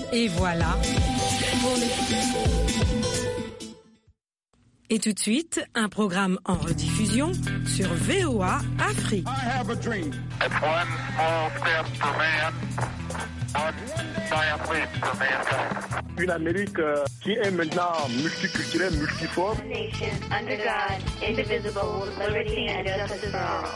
Et voilà. Et tout de suite, un programme en rediffusion sur VOA Afrique. I have a dream. It's one small step for man, one giant leap for mankind. Une Amérique qui est maintenant multiculturelle, multiforme. Nation under God, indivisible, with liberty and justice for all.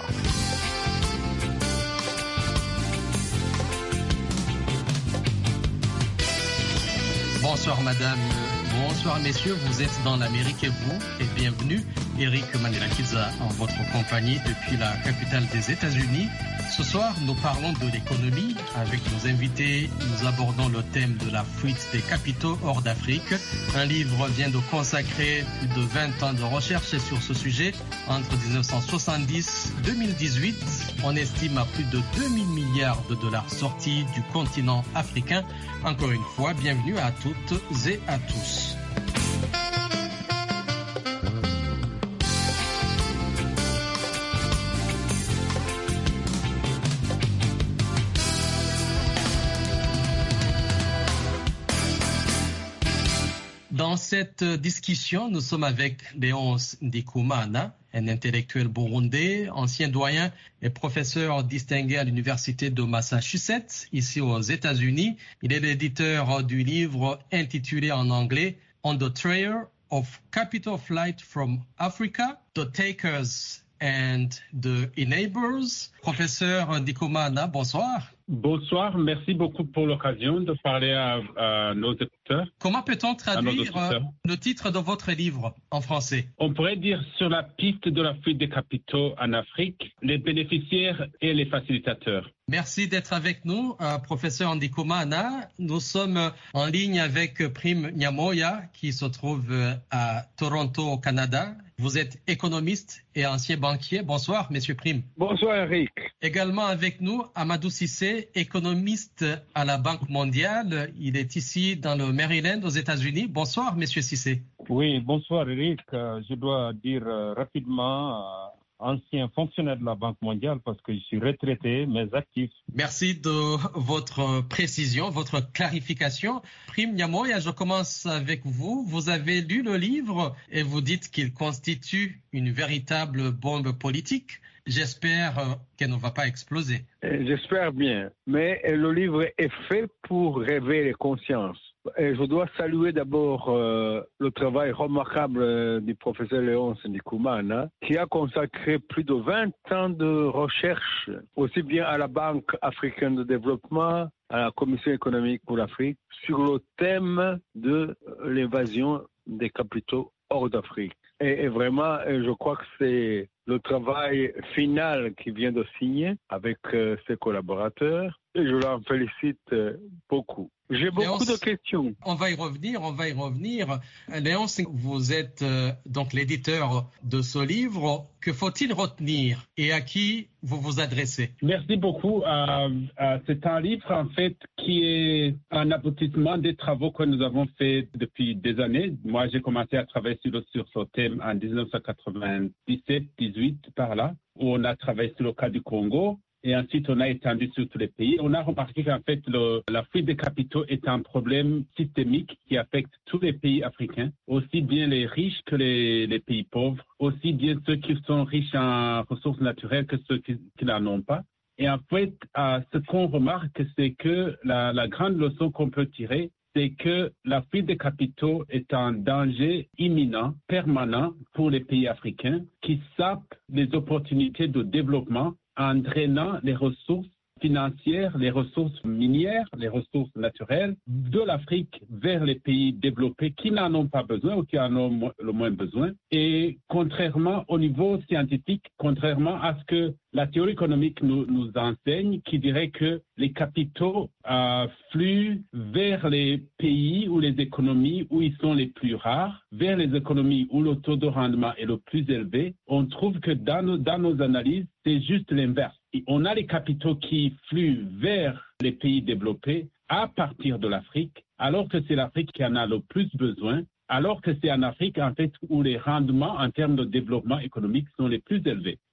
Bonsoir madame, bonsoir messieurs, vous êtes dans l'Amérique et vous, et bienvenue. Eric Manirakiza en votre compagnie depuis la capitale des États-Unis. Ce soir, nous parlons de l'économie. Avec nos invités, nous abordons le thème de la fuite des capitaux hors d'Afrique. Un livre vient de consacrer plus de 20 ans de recherche sur ce sujet. Entre 1970 et 2018, on estime à plus de 2000 milliards de dollars sortis du continent africain. Encore une fois, bienvenue à toutes et à tous. Dans cette discussion, nous sommes avec Léonce Ndikumana, un intellectuel burundais, ancien doyen et professeur distingué à l'université de Massachusetts, ici aux États-Unis. Il est l'éditeur du livre intitulé en anglais « On the Trail of Capital Flight from Africa, the Takers and the Enablers ». Professeur Ndikumana, bonsoir. Bonsoir, merci beaucoup pour l'occasion de parler à nos écouteurs. Comment peut-on traduire le titre de votre livre en français? On pourrait dire sur la piste de la fuite des capitaux en Afrique, les bénéficiaires et les facilitateurs. Merci d'être avec nous, professeur Ndikumana. Nous sommes en ligne avec Prime Nyamoya qui se trouve à Toronto au Canada. Vous êtes économiste et ancien banquier. Bonsoir, monsieur Prime. Bonsoir, Eric. Également avec nous, Amadou Cissé, économiste à la Banque mondiale. Il est ici dans le Maryland, aux États-Unis. Bonsoir, monsieur Cissé. Oui, bonsoir, Eric. Je dois dire rapidement, ancien fonctionnaire de la Banque mondiale parce que je suis retraité, mais actif. Merci de votre précision, votre clarification. Prime Nyamoya, je commence avec vous. Vous avez lu le livre et vous dites qu'il constitue une véritable bombe politique. J'espère qu'elle ne va pas exploser. J'espère bien, mais le livre est fait pour réveiller les consciences. Et je dois saluer d'abord le travail remarquable du professeur Léonce Ndikumana, qui a consacré plus de 20 ans de recherche, aussi bien à la Banque africaine de développement, à la Commission économique pour l'Afrique, sur le thème de l'évasion des capitaux hors d'Afrique. Et vraiment, je crois que c'est le travail final qu'il vient de signer avec ses collaborateurs. Et je l'en félicite beaucoup. J'ai beaucoup de questions. On va y revenir. Léonce, vous êtes donc l'éditeur de ce livre. Que faut-il retenir et à qui vous vous adressez? Merci beaucoup. C'est un livre, en fait, qui est un aboutissement des travaux que nous avons faits depuis des années. Moi, j'ai commencé à travailler sur ce thème en 1997-18, par là, où on a travaillé sur le cas du Congo. Et ensuite, on a étendu sur tous les pays. On a remarqué qu'en fait, la fuite des capitaux est un problème systémique qui affecte tous les pays africains, aussi bien les riches que les pays pauvres, aussi bien ceux qui sont riches en ressources naturelles que ceux qui n'en ont pas. Et en fait, ce qu'on remarque, c'est que la grande leçon qu'on peut tirer, c'est que la fuite des capitaux est un danger imminent, permanent pour les pays africains qui sapent les opportunités de développement en drainant les ressources financières, les ressources minières, les ressources naturelles de l'Afrique vers les pays développés qui n'en ont pas besoin ou qui en ont le moins besoin. Et contrairement au niveau scientifique, contrairement à ce que la théorie économique nous enseigne, qui dirait que les capitaux fluent vers les pays ou les économies où ils sont les plus rares, vers les économies où le taux de rendement est le plus élevé, on trouve que dans nos analyses, c'est juste l'inverse. On a les capitaux qui fluent vers les pays développés à partir de l'Afrique, alors que c'est l'Afrique qui en a le plus besoin, alors que c'est en Afrique, en fait, où les rendements en termes de développement économique sont les plus élevés.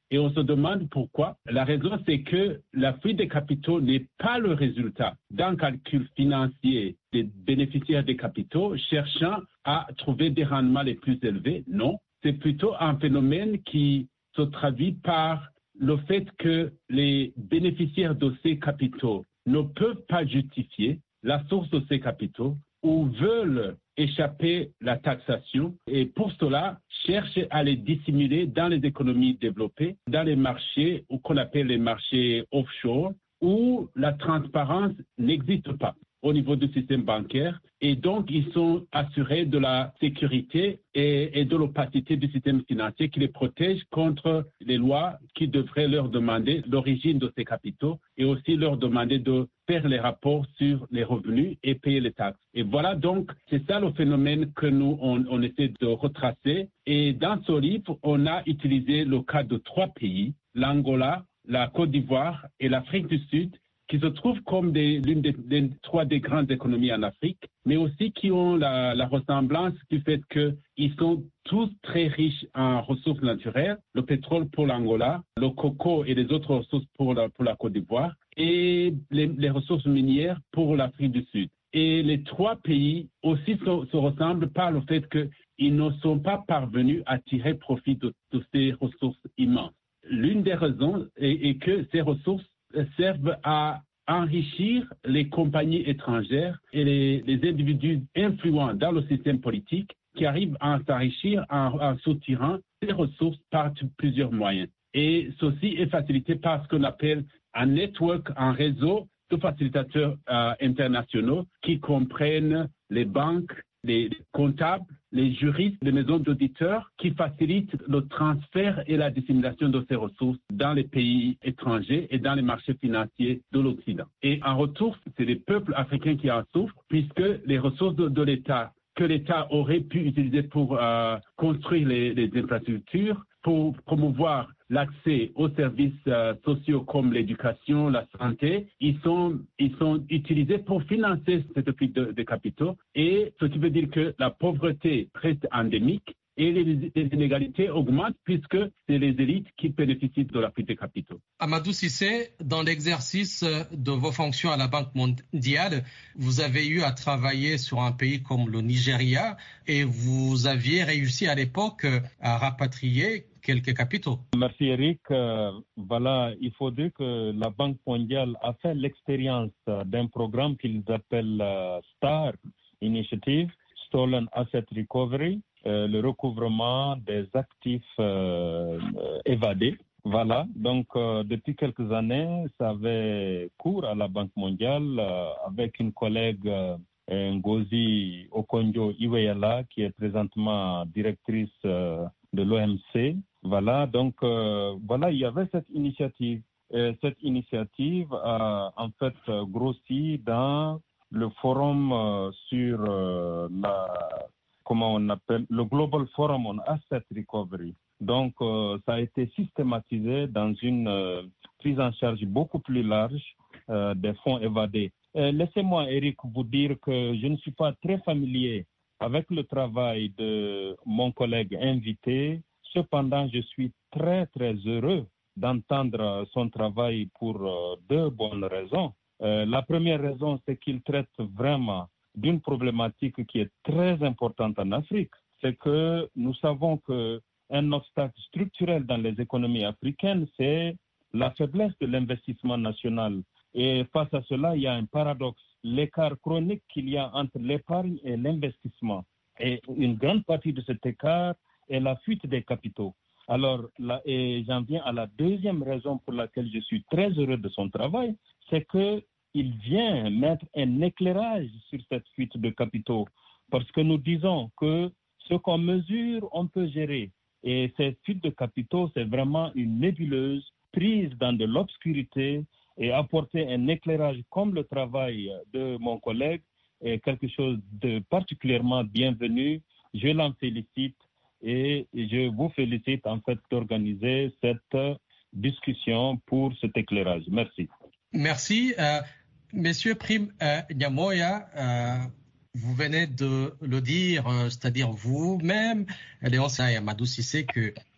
Et on se demande pourquoi. La raison, c'est que la fuite des capitaux n'est pas le résultat d'un calcul financier des bénéficiaires des capitaux cherchant à trouver des rendements les plus élevés. Non, c'est plutôt un phénomène qui se traduit par le fait que les bénéficiaires de ces capitaux ne peuvent pas justifier la source de ces capitaux ou veulent échapper la taxation et pour cela cherchent à les dissimuler dans les économies développées, dans les marchés qu'on appelle les marchés offshore où la transparence n'existe pas au niveau du système bancaire et donc ils sont assurés de la sécurité et de l'opacité du système financier qui les protège contre les lois qui devraient leur demander l'origine de ces capitaux et aussi leur demander de faire les rapports sur les revenus et payer les taxes. Et voilà donc, c'est ça le phénomène que nous, on essaie de retracer. Et dans ce livre, on a utilisé le cas de 3 pays, l'Angola, la Côte d'Ivoire et l'Afrique du Sud, qui se trouvent comme l'une des 3 des grandes économies en Afrique, mais aussi qui ont la ressemblance du fait qu'ils sont tous très riches en ressources naturelles, le pétrole pour l'Angola, le coco et les autres ressources pour la Côte d'Ivoire, et les ressources minières pour l'Afrique du Sud. Et les 3 pays aussi se ressemblent par le fait qu'ils ne sont pas parvenus à tirer profit de ces ressources immenses. L'une des raisons est que ces ressources servent à enrichir les compagnies étrangères et les individus influents dans le système politique qui arrivent à s'enrichir en soutirant ces ressources par plusieurs moyens. Et ceci est facilité par ce qu'on appelle un network, un réseau de facilitateurs internationaux qui comprennent les banques, les comptables, les juristes, les maisons d'auditeurs qui facilitent le transfert et la dissémination de ces ressources dans les pays étrangers et dans les marchés financiers de l'Occident. Et en retour, c'est les peuples africains qui en souffrent puisque les ressources de l'État que l'État aurait pu utiliser pour construire les infrastructures, pour promouvoir l'accès aux services sociaux comme l'éducation, la santé, ils sont utilisés pour financer cette fuite de capitaux. Et ce qui veut dire que la pauvreté reste endémique et les inégalités augmentent puisque c'est les élites qui bénéficient de la fuite des capitaux. Amadou Cissé, dans l'exercice de vos fonctions à la Banque mondiale, vous avez eu à travailler sur un pays comme le Nigeria et vous aviez réussi à l'époque à rapatrier quelques capitaux. Merci Eric. Voilà, il faut dire que la Banque mondiale a fait l'expérience d'un programme qu'ils appellent STAR Initiative, Stolen Asset Recovery, le recouvrement des actifs évadés. Voilà, donc depuis quelques années, ça avait cours à la Banque mondiale avec une collègue Ngozi Okonjo-Iweala qui est présentement directrice de l'OMC. Voilà, donc voilà, il y avait cette initiative. Cette initiative a en fait grossi dans le forum sur le Global Forum on Asset Recovery. Donc, ça a été systématisé dans une prise en charge beaucoup plus large des fonds évadés. Laissez-moi, Eric, vous dire que je ne suis pas très familier avec le travail de mon collègue invité. Cependant, je suis très, très heureux d'entendre son travail pour 2 bonnes raisons. La première raison, c'est qu'il traite vraiment d'une problématique qui est très importante en Afrique. C'est que nous savons qu'un obstacle structurel dans les économies africaines, c'est la faiblesse de l'investissement national. Et face à cela, il y a un paradoxe, l'écart chronique qu'il y a entre l'épargne et l'investissement. Et une grande partie de cet écart est la fuite des capitaux. Alors, et j'en viens à la deuxième raison pour laquelle je suis très heureux de son travail, c'est qu'il vient mettre un éclairage sur cette fuite de capitaux. Parce que nous disons que ce qu'on mesure, on peut gérer. Et cette fuite de capitaux, c'est vraiment une nébuleuse prise dans de l'obscurité et apporter un éclairage comme le travail de mon collègue est quelque chose de particulièrement bienvenu. Je l'en félicite et je vous félicite en fait d'organiser cette discussion pour cet éclairage. Merci. Merci. Monsieur Prime Nyamoya, vous venez de le dire, c'est-à-dire vous-même, Léonce et Amadou Cissé, que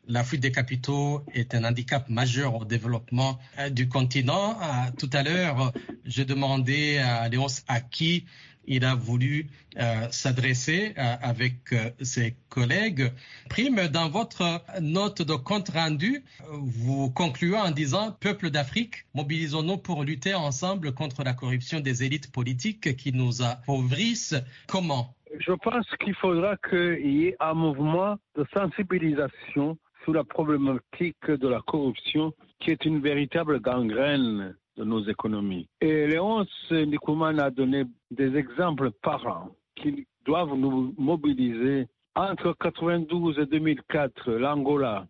la fuite des capitaux est un handicap majeur au développement du continent. Tout à l'heure, je demandais à Léonce à qui il a voulu s'adresser avec ses collègues. Prime, dans votre note de compte rendu, vous concluez en disant « Peuple d'Afrique, mobilisons-nous pour lutter ensemble contre la corruption des élites politiques qui nous appauvrissent. » Comment ? Je pense qu'il faudra qu'il y ait un mouvement de sensibilisation sur la problématique de la corruption qui est une véritable gangrène de nos économies. Et Léonce Ndikoumane a donné des exemples parlants qui doivent nous mobiliser. Entre 1992 et 2004, l'Angola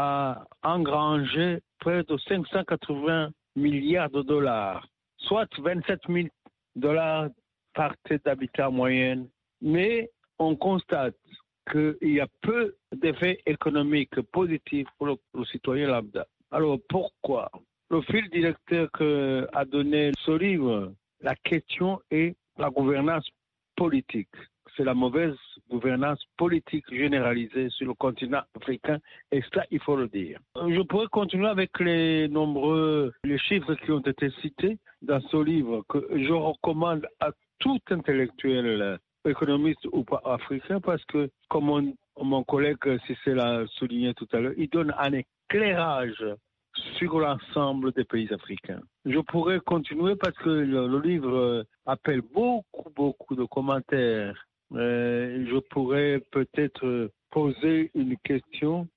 a engrangé près de 580 milliards de dollars, soit 27 000 dollars par tête d'habitat moyenne. Mais on constate qu'il y a peu d'effets économiques positifs pour le citoyen lambda. Alors pourquoi ? Le fil directeur qu'a donné ce livre, la question est la gouvernance politique. C'est la mauvaise gouvernance politique généralisée sur le continent africain, et ça, il faut le dire. Je pourrais continuer avec les chiffres qui ont été cités dans ce livre, que je recommande à tout intellectuel, économiste ou pas africain, parce que, comme mon collègue Cissé l'a souligné tout à l'heure, il donne un éclairage sur l'ensemble des pays africains. Je pourrais continuer parce que le livre appelle beaucoup de commentaires. Je pourrais peut-être poser une question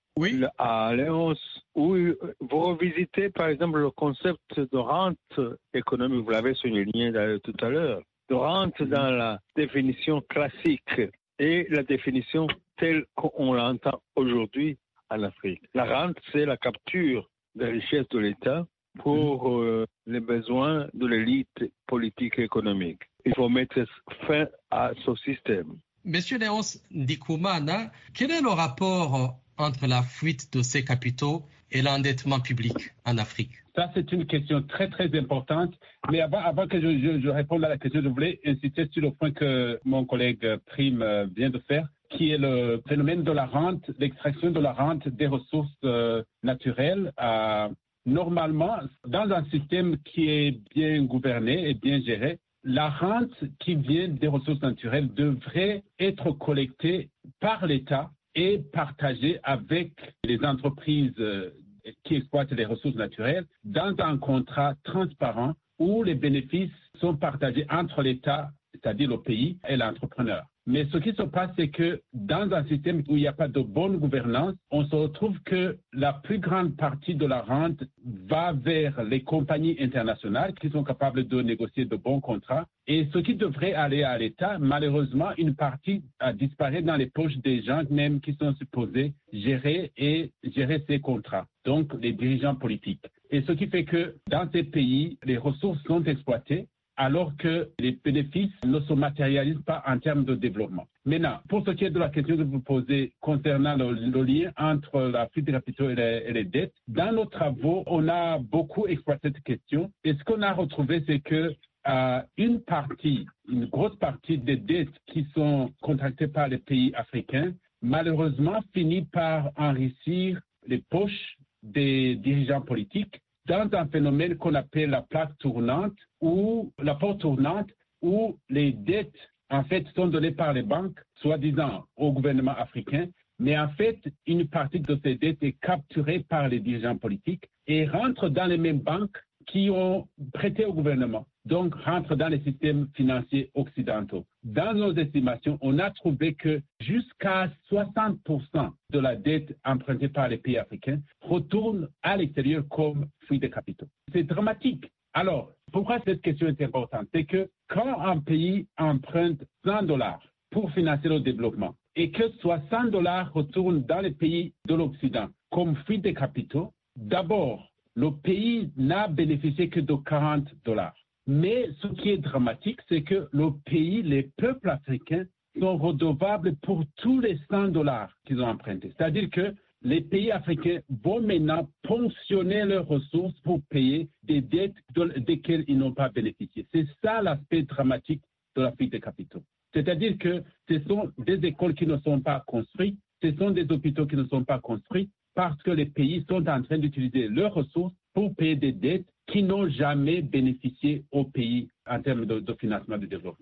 à Léonce, où vous revisitez par exemple le concept de rente économique, vous l'avez souligné tout à l'heure, de rente dans la définition classique et la définition telle qu'on l'entend aujourd'hui en Afrique. La rente, c'est la capture des richesses de l'État pour les besoins de l'élite politique et économique. Il faut mettre fin à ce système. Monsieur Léonce Ndikoumane, quel est le rapport entre la fuite de ces capitaux et l'endettement public en Afrique? Ça, c'est une question très, très importante. Mais avant que je réponde à la question, je voulais insister sur le point que mon collègue Prime vient de faire, qui est le phénomène de la rente, l'extraction de la rente des ressources naturelles. Normalement, dans un système qui est bien gouverné et bien géré, la rente qui vient des ressources naturelles devrait être collectée par l'État et partagée avec les entreprises qui exploitent les ressources naturelles dans un contrat transparent où les bénéfices sont partagés entre l'État, c'est-à-dire le pays, et l'entrepreneur. Mais ce qui se passe, c'est que dans un système où il n'y a pas de bonne gouvernance, on se retrouve que la plus grande partie de la rente va vers les compagnies internationales qui sont capables de négocier de bons contrats. Et ce qui devrait aller à l'État, malheureusement, une partie a disparu dans les poches des gens même qui sont supposés gérer ces contrats, donc les dirigeants politiques. Et ce qui fait que dans ces pays, les ressources sont exploitées, alors que les bénéfices ne se matérialisent pas en termes de développement. Maintenant, pour ce qui est de la question que vous posez concernant le lien entre la fuite des capitaux et les dettes, dans nos travaux, on a beaucoup exploité cette question. Et ce qu'on a retrouvé, c'est que une grosse partie des dettes qui sont contractées par les pays africains, malheureusement, finit par enrichir les poches des dirigeants politiques dans un phénomène qu'on appelle la plaque tournante ou la porte tournante, où les dettes, en fait, sont données par les banques, soi-disant au gouvernement africain, mais en fait, une partie de ces dettes est capturée par les dirigeants politiques et rentre dans les mêmes banques qui ont prêté au gouvernement, donc rentre dans les systèmes financiers occidentaux. Dans nos estimations, on a trouvé que jusqu'à 60% de la dette empruntée par les pays africains retourne à l'extérieur comme fuite de capitaux. C'est dramatique. Alors, pourquoi cette question est importante? C'est que quand un pays emprunte $100 pour financer le développement et que 60 $ retournent dans les pays de l'Occident comme fuite de capitaux, d'abord, le pays n'a bénéficié que de $40. Mais ce qui est dramatique, c'est que le pays, les peuples africains, sont redevables pour tous les $100 qu'ils ont empruntés. C'est-à-dire que les pays africains vont maintenant ponctionner leurs ressources pour payer des dettes desquelles ils n'ont pas bénéficié. C'est ça l'aspect dramatique de la fuite des capitaux. C'est-à-dire que ce sont des écoles qui ne sont pas construites, ce sont des hôpitaux qui ne sont pas construits, parce que les pays sont en train d'utiliser leurs ressources pour payer des dettes qui n'ont jamais bénéficié aux pays en termes de financement du développement.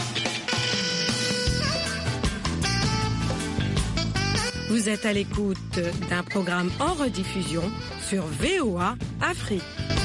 Vous êtes à l'écoute d'un programme en rediffusion sur VOA Afrique.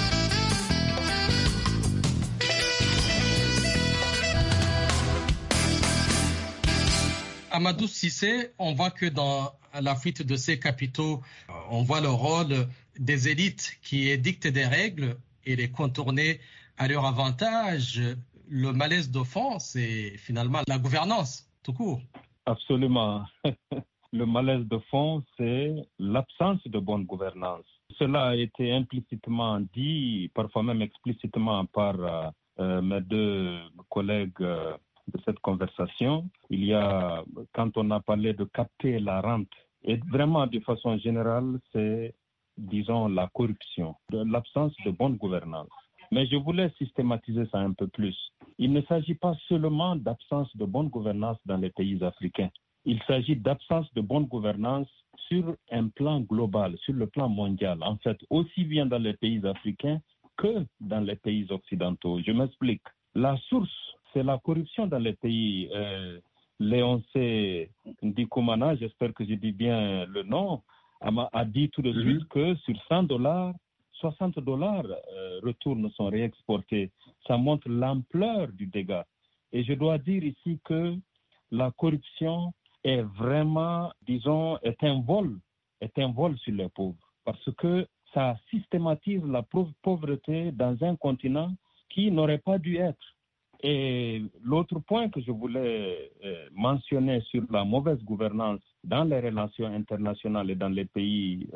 Amadou Cissé, on voit que dans la fuite de ces capitaux, on voit le rôle des élites qui édictent des règles et les contourner à leur avantage. Le malaise de fond, c'est finalement la gouvernance, tout court. Absolument. Le malaise de fond, c'est l'absence de bonne gouvernance. Cela a été implicitement dit, parfois même explicitement par mes deux collègues de cette conversation. Il y a, quand on a parlé de capter la rente, et vraiment de façon générale, c'est, disons, la corruption, l'absence de bonne gouvernance. Mais je voulais systématiser ça un peu plus. Il ne s'agit pas seulement d'absence de bonne gouvernance dans les pays africains. Il s'agit d'absence de bonne gouvernance sur un plan global, sur le plan mondial, en fait, aussi bien dans les pays africains que dans les pays occidentaux. Je m'explique. La source, c'est la corruption dans les pays. Léoncé Ndikoumana, j'espère que je dis bien le nom, a dit tout de suite que sur $100, $60 retournent, sont réexportés. Ça montre l'ampleur du dégât. Et je dois dire ici que la corruption est vraiment, disons, est un vol sur les pauvres. Parce que ça systématise la pauvreté dans un continent qui n'aurait pas dû être. Et l'autre point que je voulais mentionner sur la mauvaise gouvernance dans les relations internationales et dans les pays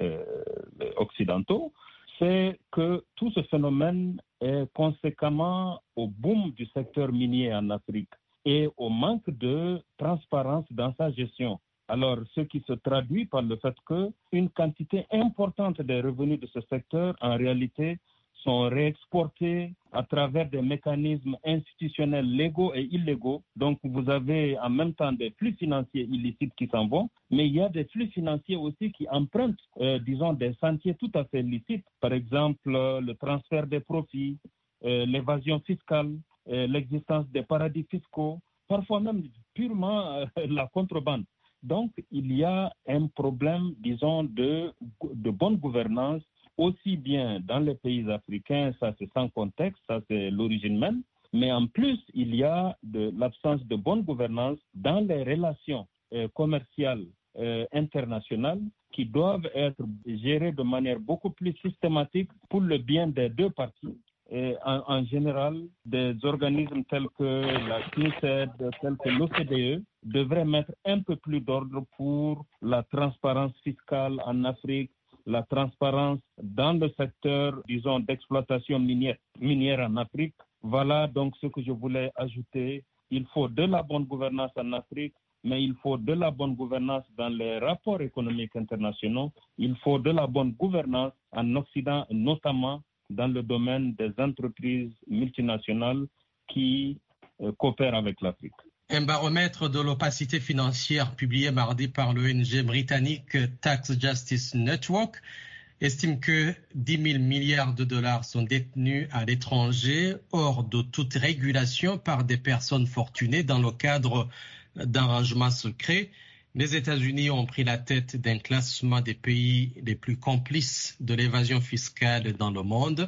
occidentaux, c'est que tout ce phénomène est conséquemment au boom du secteur minier en Afrique et au manque de transparence dans sa gestion. Alors, ce qui se traduit par le fait qu'une quantité importante des revenus de ce secteur, en réalité, sont réexportés à travers des mécanismes institutionnels légaux et illégaux. Donc, vous avez en même temps des flux financiers illicites qui s'en vont, mais il y a des flux financiers aussi qui empruntent, disons, des sentiers tout à fait licites. Par exemple, le transfert des profits, l'évasion fiscale, l'existence des paradis fiscaux, parfois même purement la contrebande. Donc, il y a un problème, disons, de bonne gouvernance, aussi bien dans les pays africains, ça c'est sans contexte, ça c'est l'origine même, mais en plus, il y a de l'absence de bonne gouvernance dans les relations commerciales internationales qui doivent être gérées de manière beaucoup plus systématique pour le bien des deux parties. Et en général, des organismes tels que la CNUSED, tels que l'OCDE, devraient mettre un peu plus d'ordre pour la transparence fiscale en Afrique, la transparence dans le secteur, disons, d'exploitation minière en Afrique. Voilà donc ce que je voulais ajouter. Il faut de la bonne gouvernance en Afrique, mais il faut de la bonne gouvernance dans les rapports économiques internationaux. Il faut de la bonne gouvernance en Occident, notamment dans le domaine des entreprises multinationales qui coopèrent avec l'Afrique. Un baromètre de l'opacité financière publié mardi par l'ONG britannique Tax Justice Network estime que 10 000 milliards de dollars sont détenus à l'étranger, hors de toute régulation par des personnes fortunées dans le cadre d'arrangements secrets. Les États-Unis ont pris la tête d'un classement des pays les plus complices de l'évasion fiscale dans le monde.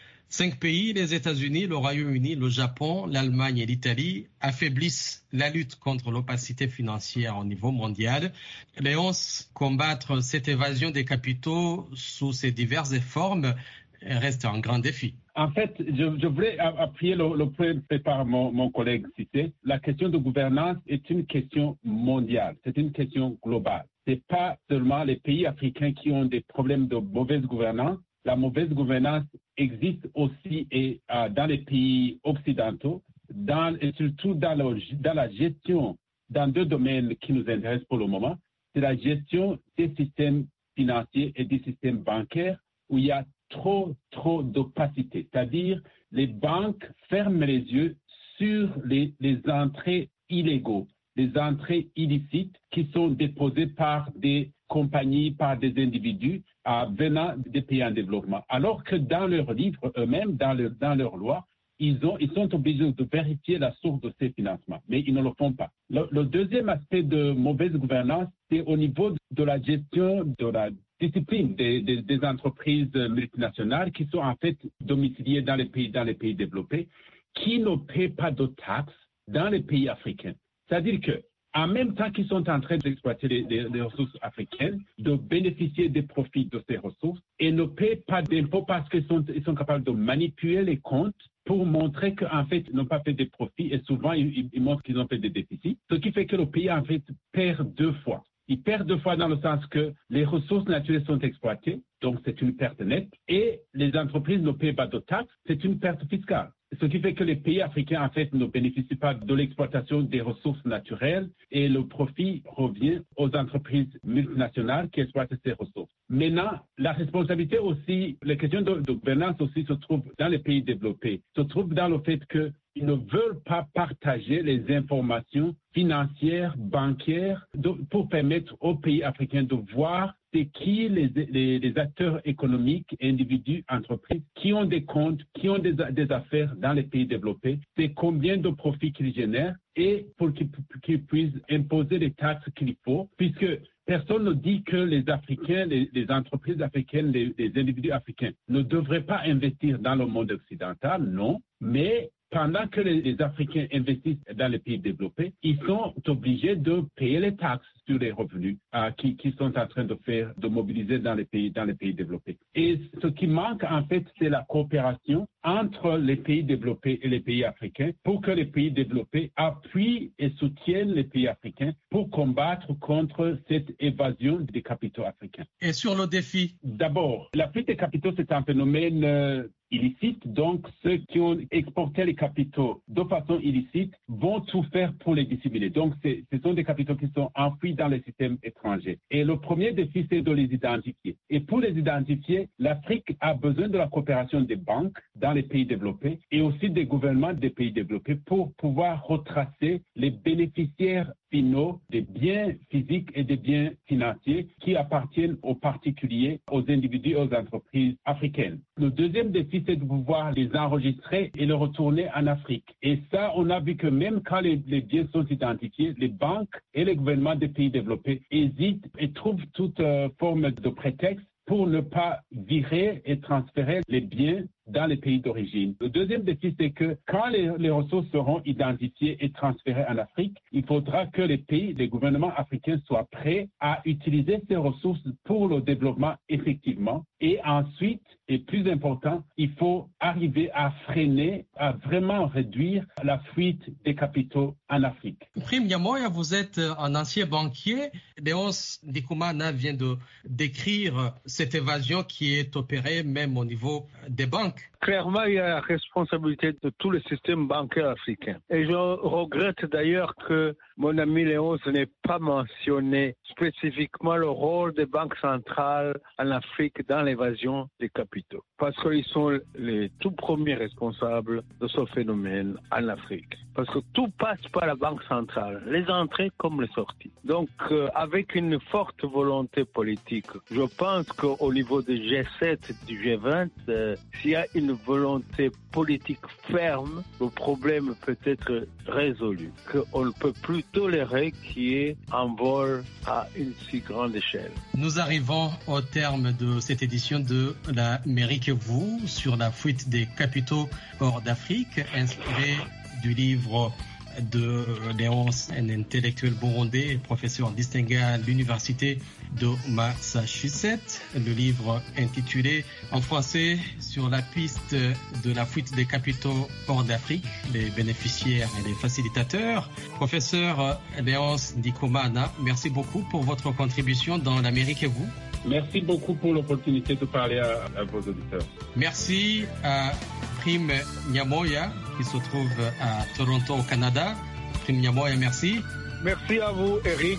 5 pays, les États-Unis, le Royaume-Uni, le Japon, l'Allemagne et l'Italie, affaiblissent la lutte contre l'opacité financière au niveau mondial. Léonce, combattre cette évasion des capitaux sous ses diverses formes reste un grand défi. En fait, je voulais appuyer le point fait par mon collègue Cissé. La question de gouvernance est une question mondiale, c'est une question globale. Ce n'est pas seulement les pays africains qui ont des problèmes de mauvaise gouvernance. La mauvaise gouvernance existe aussi dans les pays occidentaux, et surtout dans la gestion, dans 2 domaines qui nous intéressent pour le moment. C'est la gestion des systèmes financiers et des systèmes bancaires où il y a trop d'opacité. C'est-à-dire, les banques ferment les yeux sur les entrées illégaux, les entrées illicites qui sont déposées par des compagnies, par des individus venant des pays en développement. Alors que dans leurs livres eux-mêmes, dans leurs lois, ils sont obligés de vérifier la source de ces financements, mais ils ne le font pas. Le deuxième aspect de mauvaise gouvernance, c'est au niveau de la gestion de la discipline des entreprises multinationales qui sont en fait domiciliées dans les pays développés, qui ne paient pas de taxes dans les pays africains. C'est-à-dire que en même temps qu'ils sont en train d'exploiter les ressources africaines, de bénéficier des profits de ces ressources, et ne paient pas d'impôts parce qu'ils sont capables de manipuler les comptes pour montrer qu'en fait, ils n'ont pas fait des profits, et souvent, ils montrent qu'ils ont fait des déficits. Ce qui fait que le pays, en fait, perd deux fois. Il perd deux fois dans le sens que les ressources naturelles sont exploitées, donc c'est une perte nette, et les entreprises ne paient pas de taxes, c'est une perte fiscale. Ce qui fait que les pays africains, en fait, ne bénéficient pas de l'exploitation des ressources naturelles et le profit revient aux entreprises multinationales qui exploitent ces ressources. Maintenant, la responsabilité aussi, les questions de gouvernance aussi se trouvent dans les pays développés, se trouvent dans le fait qu'ils ne veulent pas partager les informations financières, bancaires, pour permettre aux pays africains de voir c'est qui les acteurs économiques, individus, entreprises, qui ont des comptes, qui ont des affaires dans les pays développés, c'est combien de profits qu'ils génèrent et pour qu'ils puissent imposer les taxes qu'il faut, puisque personne ne dit que les Africains, les entreprises africaines, les individus africains ne devraient pas investir dans le monde occidental, non, mais pendant que les Africains investissent dans les pays développés, ils sont obligés de payer les taxes sur les revenus qu'ils sont en train de mobiliser dans les pays développés. Et ce qui manque, en fait, c'est la coopération entre les pays développés et les pays africains pour que les pays développés appuient et soutiennent les pays africains pour combattre contre cette évasion des capitaux africains. Et sur le défi? D'abord, la fuite des capitaux, c'est un phénomène illicite, donc ceux qui ont exporté les capitaux de façon illicite vont tout faire pour les dissimuler. Donc, ce sont des capitaux qui sont enfouis dans les systèmes étrangers. Et le premier défi, c'est de les identifier. Et pour les identifier, l'Afrique a besoin de la coopération des banques dans les pays développés et aussi des gouvernements des pays développés pour pouvoir retracer les bénéficiaires finaux des biens physiques et des biens financiers qui appartiennent aux particuliers, aux individus et aux entreprises africaines. Le deuxième défi, c'est de pouvoir les enregistrer et les retourner en Afrique. Et ça, on a vu que même quand les biens sont identifiés, les banques et les gouvernements des pays développés hésitent et trouvent toute forme de prétexte pour ne pas virer et transférer les biens dans les pays d'origine. Le deuxième défi, c'est que quand les ressources seront identifiées et transférées en Afrique, il faudra que les gouvernements africains soient prêts à utiliser ces ressources pour le développement effectivement. Et ensuite, et plus important, il faut arriver à freiner, à vraiment réduire la fuite des capitaux en Afrique. Prime Nyamoya, vous êtes un ancien banquier. Léonce Ndikoumana vient de décrire cette évasion qui est opérée même au niveau des banques. Clairement, il y a la responsabilité de tout le système bancaire africain. Et je regrette d'ailleurs que mon ami Léonce n'ait pas mentionné spécifiquement le rôle des banques centrales en Afrique dans l'évasion des capitaux. Parce qu'ils sont les tout premiers responsables de ce phénomène en Afrique. Parce que tout passe par la banque centrale, les entrées comme les sorties. Donc, avec une forte volonté politique, je pense qu'au niveau du G7, du G20, s'il y a une volonté politique ferme, le problème peut être résolu. Qu'on ne peut plus tolérer qu'il y ait un vol à une si grande échelle. Nous arrivons au terme de cette édition de l'Amérique et vous sur la fuite des capitaux hors d'Afrique, inspiré du livre de Léonce, un intellectuel burundais, professeur distingué à l'université de Massachusetts. Le livre intitulé en français Sur la piste de la fuite des capitaux hors d'Afrique, les bénéficiaires et les facilitateurs. Professeur Léonce Ndikoumana, merci beaucoup pour votre contribution dans l'Amérique et vous. Merci beaucoup pour l'opportunité de parler à vos auditeurs. Merci à Prime Nyamoya qui se trouve à Toronto au Canada. Prime Nyamoya, merci. Merci à vous, Eric,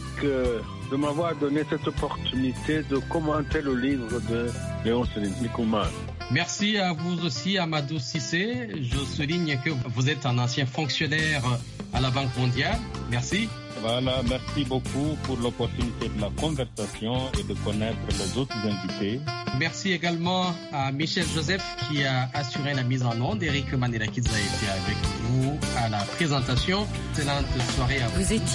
de m'avoir donné cette opportunité de commenter le livre de Léonce Ndikoumana. Merci à vous aussi, Amadou Cissé. Je souligne que vous êtes un ancien fonctionnaire à la Banque mondiale. Merci. Voilà, merci beaucoup pour l'opportunité de la conversation et de connaître les autres invités. Merci également à Michel Joseph qui a assuré la mise en onde. Eric Manirakidze a été avec vous à la présentation. Excellente soirée à vous.